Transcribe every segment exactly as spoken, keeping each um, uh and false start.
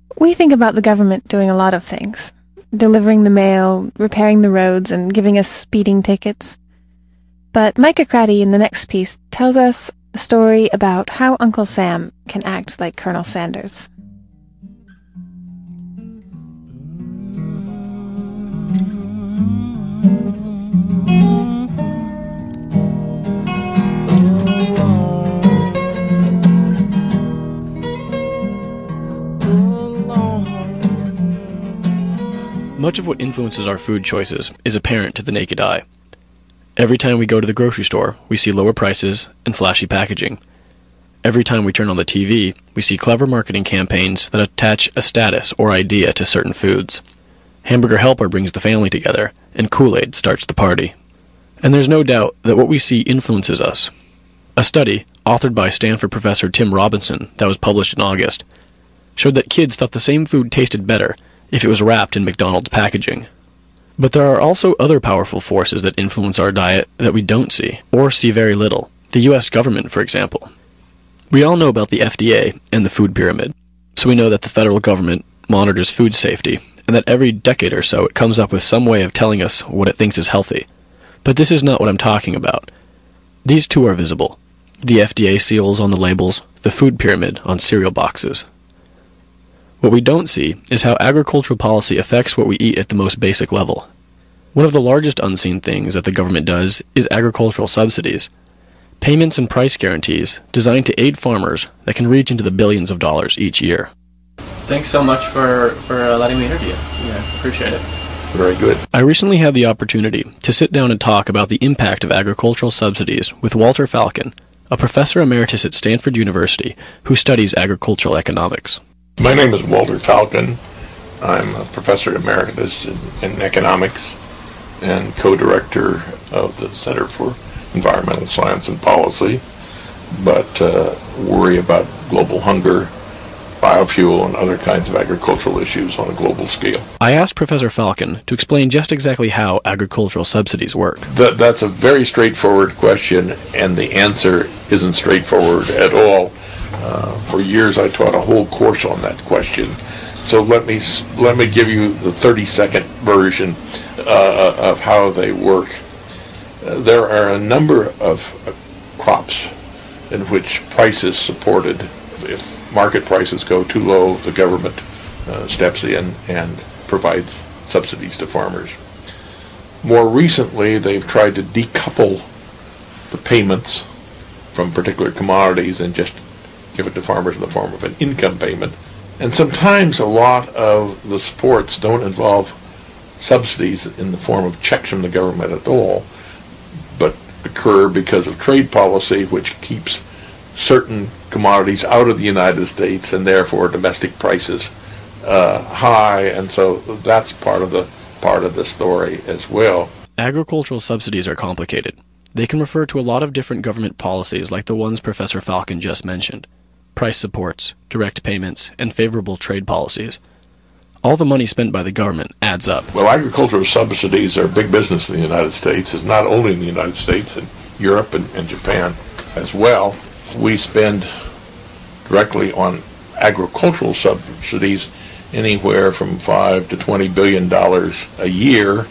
We think about the government doing a lot of things. Delivering the mail, repairing the roads, and giving us speeding tickets. But Micah Craddy in the next piece tells us a story about how Uncle Sam can act like Colonel Sanders. Much of what influences our food choices is apparent to the naked eye. Every time we go to the grocery store, we see lower prices and flashy packaging. Every time we turn on the T V, we see clever marketing campaigns that attach a status or idea to certain foods. Hamburger Helper brings the family together, and Kool-Aid starts the party. And there's no doubt that what we see influences us. A study, authored by Stanford professor Tim Robinson, that was published in August, showed that kids thought the same food tasted better if it was wrapped in McDonald's packaging. But there are also other powerful forces that influence our diet that we don't see, or see very little. The U S government, for example. We all know about the F D A and the food pyramid, so we know that the federal government monitors food safety, and that every decade or so it comes up with some way of telling us what it thinks is healthy. But this is not what I'm talking about. These two are visible. The F D A seals on the labels, the food pyramid on cereal boxes. What we don't see is how agricultural policy affects what we eat at the most basic level. One of the largest unseen things that the government does is agricultural subsidies. Payments and price guarantees designed to aid farmers that can reach into the billions of dollars each year. Thanks so much for, for uh, letting me interview. Yeah, appreciate it. Very good. I recently had the opportunity to sit down and talk about the impact of agricultural subsidies with Walter Falcon, a professor emeritus at Stanford University who studies agricultural economics. My name is Walter Falcon. I'm a professor emeritus in, in economics and co-director of the Center for Environmental Science and Policy, but uh, worry about global hunger, biofuel, and other kinds of agricultural issues on a global scale. I asked Professor Falcon to explain just exactly how agricultural subsidies work. That, that's a very straightforward question, and the answer isn't straightforward at all. Uh, for years I taught a whole course on that question. So let me let me give you the thirty-second version uh, of how they work. Uh, there are a number of uh, crops in which price is supported. If market prices go too low, the government uh, steps in and provides subsidies to farmers. More recently, they've tried to decouple the payments from particular commodities and just give it to farmers in the form of an income payment. And sometimes a lot of the supports don't involve subsidies in the form of checks from the government at all, but occur because of trade policy, which keeps certain commodities out of the United States and therefore domestic prices uh, high. And so that's part of the part of the story as well. Agricultural subsidies are complicated. They can refer to a lot of different government policies like the ones Professor Falcon just mentioned. Price supports, direct payments, and favorable trade policies. All the money spent by the government adds up. Well, agricultural subsidies are big business in the United States. It's not only in the United States, in Europe and, and Japan as well. We spend directly on agricultural subsidies anywhere from five to twenty billion dollars a year,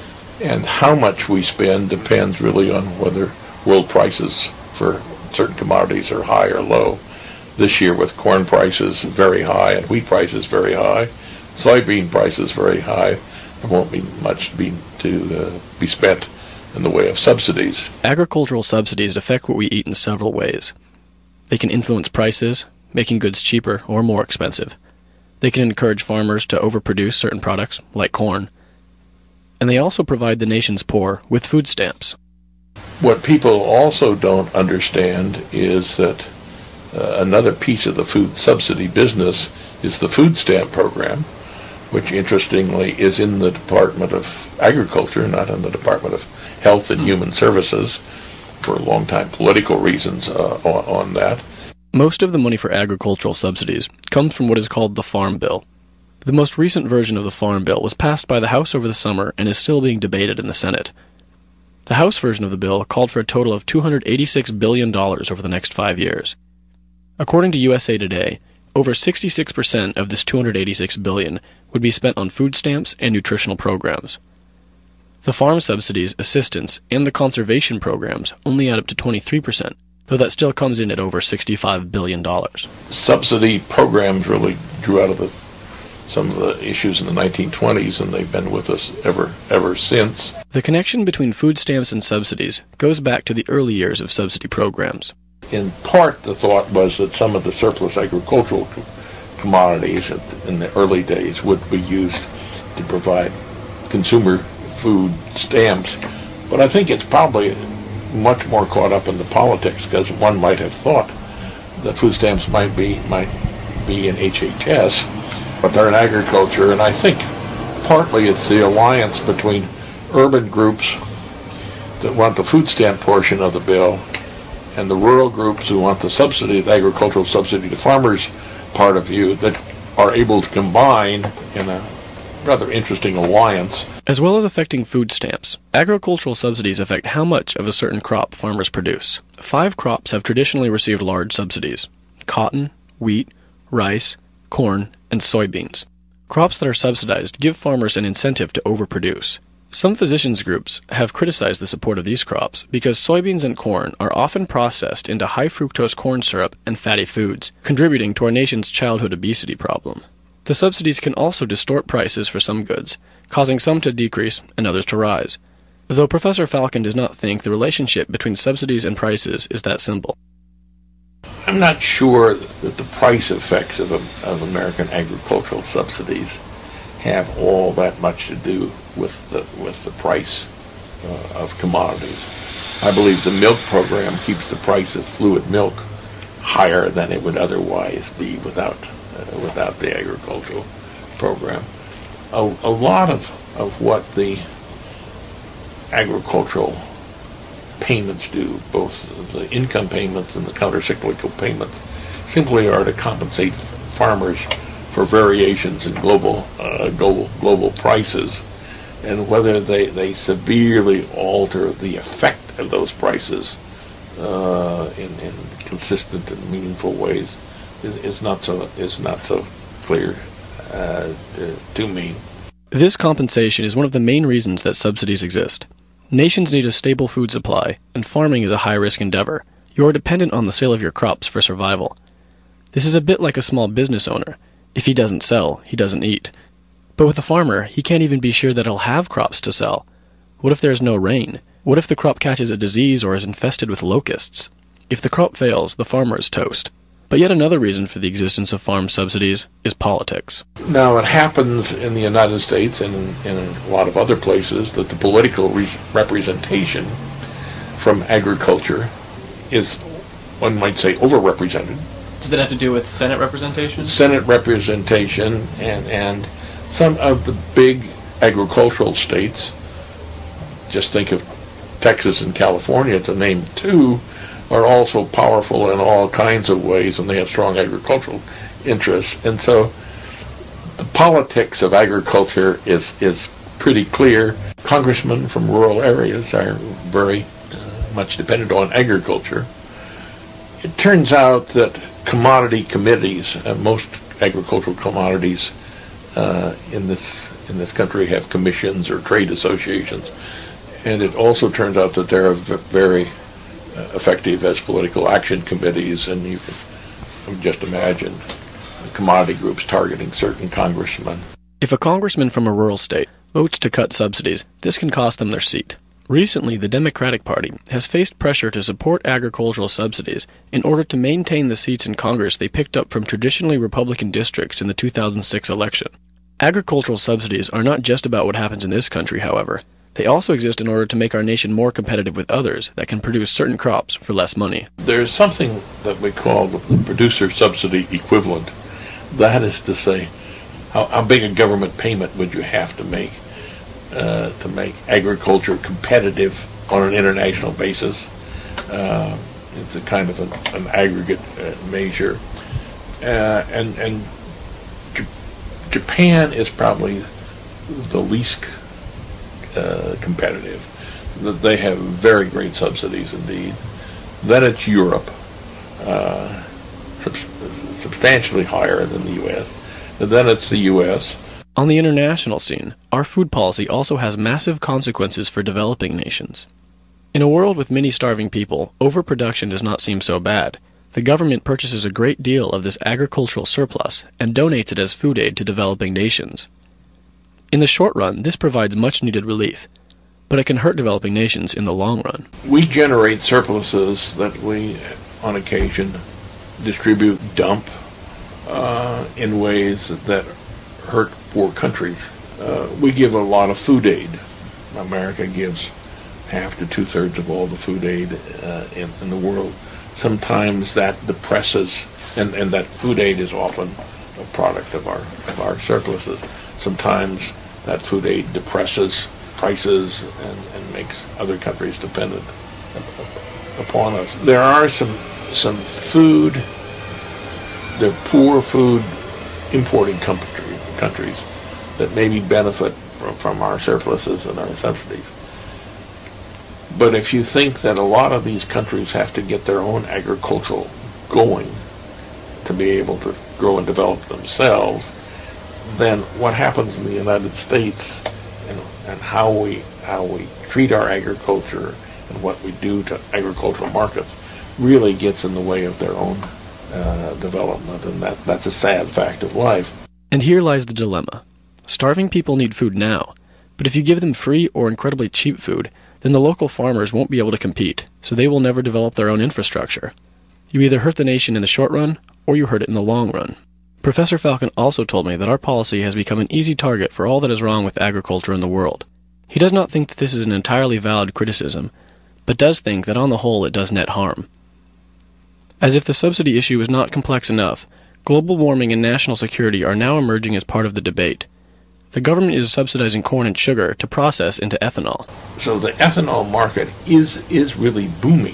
and how much we spend depends really on whether world prices for certain commodities are high or low. This year, with corn prices very high and wheat prices very high, soybean prices very high, there won't be much be, to uh, be spent in the way of subsidies. Agricultural subsidies affect what we eat in several ways. They can influence prices, making goods cheaper or more expensive. They can encourage farmers to overproduce certain products, like corn. And they also provide the nation's poor with food stamps. What people also don't understand is that uh, another piece of the food subsidy business is the food stamp program, which interestingly is in the Department of Agriculture, not in the Department of Health and Human Services, for a long time political reasons uh, on, on that. Most of the money for agricultural subsidies comes from what is called the Farm Bill. The most recent version of the Farm Bill was passed by the House over the summer and is still being debated in the Senate. The House version of the bill called for a total of two hundred eighty-six billion dollars over the next five years. According to U S A Today, over sixty-six percent of this two hundred eighty-six billion dollars would be spent on food stamps and nutritional programs. The farm subsidies, assistance, and the conservation programs only add up to twenty-three percent, though that still comes in at over sixty-five billion dollars. Subsidy programs really drew out of the, some of the issues in the nineteen twenties, and they've been with us ever, ever since. The connection between food stamps and subsidies goes back to the early years of subsidy programs. In part, the thought was that some of the surplus agricultural commodities in the early days would be used to provide consumer food stamps. But I think it's probably much more caught up in the politics, because one might have thought that food stamps might be might be in H H S, but they're in agriculture, and I think partly it's the alliance between urban groups that want the food stamp portion of the bill and the rural groups who want the subsidy, the agricultural subsidy to farmers part of you, that are able to combine in a rather interesting alliance. As well as affecting food stamps, agricultural subsidies affect how much of a certain crop farmers produce. Five crops have traditionally received large subsidies: cotton, wheat, rice, corn, and soybeans. Crops that are subsidized give farmers an incentive to overproduce. Some physicians groups have criticized the support of these crops because soybeans and corn are often processed into high-fructose corn syrup and fatty foods, contributing to our nation's childhood obesity problem. The subsidies can also distort prices for some goods, causing some to decrease and others to rise, though Professor Falcon does not think the relationship between subsidies and prices is that simple. I'm not sure that the price effects of, of American agricultural subsidies have all that much to do with the with the price uh, of commodities. I believe the milk program keeps the price of fluid milk higher than it would otherwise be without uh, without the agricultural program. A, a lot of, of what the agricultural payments do, both the income payments and the countercyclical payments, simply are to compensate farmers for variations in global uh, global global prices, and whether they, they severely alter the effect of those prices uh, in, in consistent and meaningful ways is, is not so is not so clear uh, to me. This compensation is one of the main reasons that subsidies exist. Nations need a stable food supply, and farming is a high-risk endeavor. You are dependent on the sale of your crops for survival. This is a bit like a small business owner. If he doesn't sell, he doesn't eat. But with a farmer, he can't even be sure that he'll have crops to sell. What if there's no rain? What if the crop catches a disease or is infested with locusts? If the crop fails, the farmer is toast. But yet another reason for the existence of farm subsidies is politics. Now, it happens in the United States and in, in a lot of other places that the political re- representation from agriculture is, one might say, overrepresented. Does that have to do with Senate representation? Senate representation, and, and some of the big agricultural states, just think of Texas and California to name two, are also powerful in all kinds of ways, and they have strong agricultural interests. And so the politics of agriculture is, is pretty clear. Congressmen from rural areas are very uh, much dependent on agriculture. It turns out that commodity committees, uh, most agricultural commodities uh, in this in this country have commissions or trade associations, and it also turns out that they're v- very uh, effective as political action committees, and you can just imagine commodity groups targeting certain congressmen. If a congressman from a rural state votes to cut subsidies, this can cost them their seat. Recently, the Democratic Party has faced pressure to support agricultural subsidies in order to maintain the seats in Congress they picked up from traditionally Republican districts in the two thousand six election. Agricultural subsidies are not just about what happens in this country, however. They also exist in order to make our nation more competitive with others that can produce certain crops for less money. There's something that we call the producer subsidy equivalent. That is to say, how, how big a government payment would you have to make Uh, to make agriculture competitive on an international basis. Uh, it's a kind of an, an aggregate uh, measure. Uh, and and J- Japan is probably the least uh, competitive. They have very great subsidies indeed. Then it's Europe. Uh, sub- substantially higher than the U S, and then it's the U S. On the international scene, our food policy also has massive consequences for developing nations. In a world with many starving people, overproduction does not seem so bad. The government purchases a great deal of this agricultural surplus and donates it as food aid to developing nations. In the short run, this provides much-needed relief, but it can hurt developing nations in the long run. We generate surpluses that we, on occasion, distribute, dump uh, in ways that hurt poor countries. Uh, we give a lot of food aid. America gives half to two-thirds of all the food aid uh, in, in the world. Sometimes that depresses, and, and that food aid is often a product of our of our surpluses. Sometimes that food aid depresses prices and, and makes other countries dependent upon us. There are some some food, they're poor food importing country, countries that maybe benefit from, from our surpluses and our subsidies. But if you think that a lot of these countries have to get their own agriculture going to be able to grow and develop themselves, then what happens in the United States and, and how we how we treat our agriculture and what we do to agricultural markets really gets in the way of their own uh, development, and that, that's a sad fact of life. And here lies the dilemma. Starving people need food now, but if you give them free or incredibly cheap food, then the local farmers won't be able to compete, so they will never develop their own infrastructure. You either hurt the nation in the short run, or you hurt it in the long run. Professor Falcon also told me that our policy has become an easy target for all that is wrong with agriculture in the world. He does not think that this is an entirely valid criticism, but does think that on the whole it does net harm. As if the subsidy issue is not complex enough, global warming and national security are now emerging as part of the debate. The government is subsidizing corn and sugar to process into ethanol. So the ethanol market is is really booming.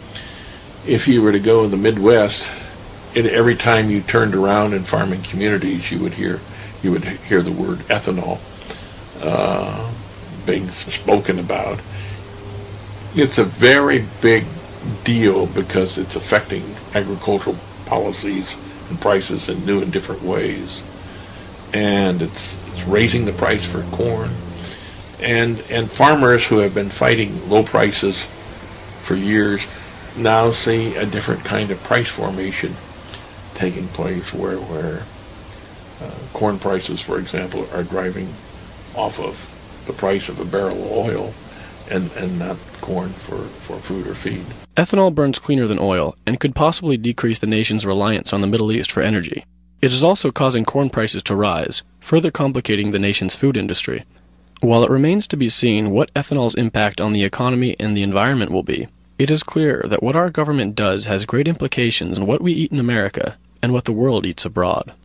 If you were to go in the Midwest, it, every time you turned around in farming communities, you would hear you would hear the word ethanol uh, being spoken about. It's a very big deal because it's affecting agricultural policies and prices in new and different ways, and it's it's raising the price for corn, and and farmers who have been fighting low prices for years now see a different kind of price formation taking place, where where uh, corn prices, for example, are driving off of the price of a barrel of oil, and and not corn for for food or feed. Ethanol burns cleaner than oil and could possibly decrease the nation's reliance on the Middle East for energy. It is also causing corn prices to rise, further complicating the nation's food industry. While it remains to be seen what ethanol's impact on the economy and the environment will be, it is clear that what our government does has great implications on what we eat in America and what the world eats abroad.